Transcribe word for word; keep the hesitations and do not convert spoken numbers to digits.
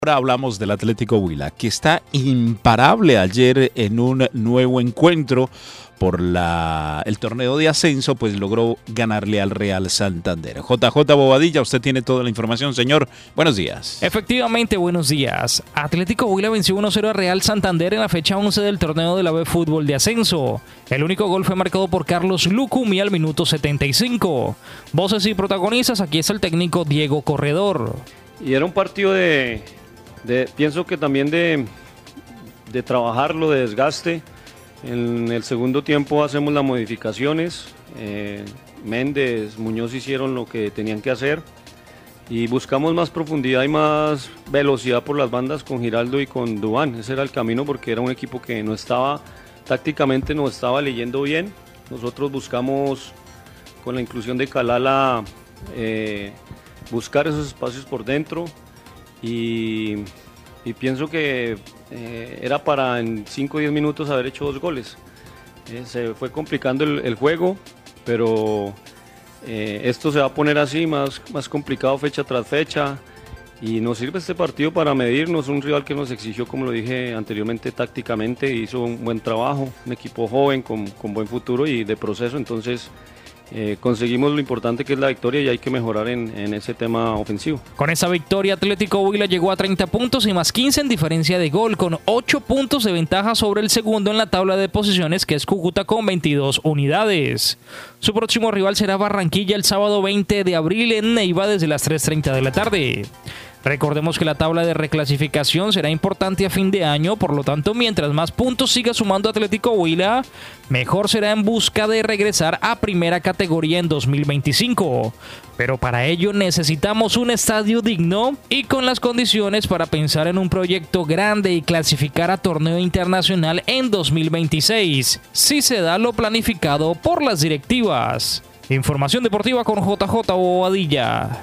Ahora hablamos del Atlético Huila, que está imparable ayer en un nuevo encuentro por la, el torneo de ascenso, pues logró ganarle al Real Santander. J J Bobadilla, usted tiene toda la información, señor. Buenos días. Efectivamente, buenos días. Atlético Huila venció uno cero a Real Santander en la fecha once del torneo de la B Fútbol de ascenso. El único gol fue marcado por Carlos Lucumi al minuto setenta y cinco. Voces y protagonistas, aquí es el técnico Diego Corredor. Y era un partido de... De, pienso que también de, de trabajarlo, de desgaste. En el segundo tiempo hacemos las modificaciones. Eh, Méndez, Muñoz hicieron lo que tenían que hacer y buscamos más profundidad y más velocidad por las bandas con Giraldo y con Duván. Ese era el camino porque era un equipo que no estaba, tácticamente no estaba leyendo bien. Nosotros buscamos con la inclusión de Calala eh, buscar esos espacios por dentro. Y, y pienso que eh, era para en cinco o diez minutos haber hecho dos goles. Eh, se fue complicando el, el juego, pero eh, esto se va a poner así, más, más complicado fecha tras fecha. Y nos sirve este partido para medirnos, un rival que nos exigió, como lo dije anteriormente, tácticamente, hizo un buen trabajo, un equipo joven, con, con buen futuro y de proceso, entonces... Eh, conseguimos lo importante que es la victoria y hay que mejorar en, en ese tema ofensivo. Con esa victoria, Atlético Huila llegó a treinta puntos y más quince en diferencia de gol, con ocho puntos de ventaja sobre el segundo en la tabla de posiciones, que es Cúcuta, con veintidós unidades. Su próximo rival será Barranquilla el sábado veinte de abril en Neiva desde las tres treinta de la tarde. Recordemos que la tabla de reclasificación será importante a fin de año, por lo tanto, mientras más puntos siga sumando Atlético Huila, mejor será en busca de regresar a primera categoría en dos mil veinticinco. Pero para ello necesitamos un estadio digno y con las condiciones para pensar en un proyecto grande y clasificar a torneo internacional en dos mil veintiséis, si se da lo planificado por las directivas. Información deportiva con J J Bobadilla.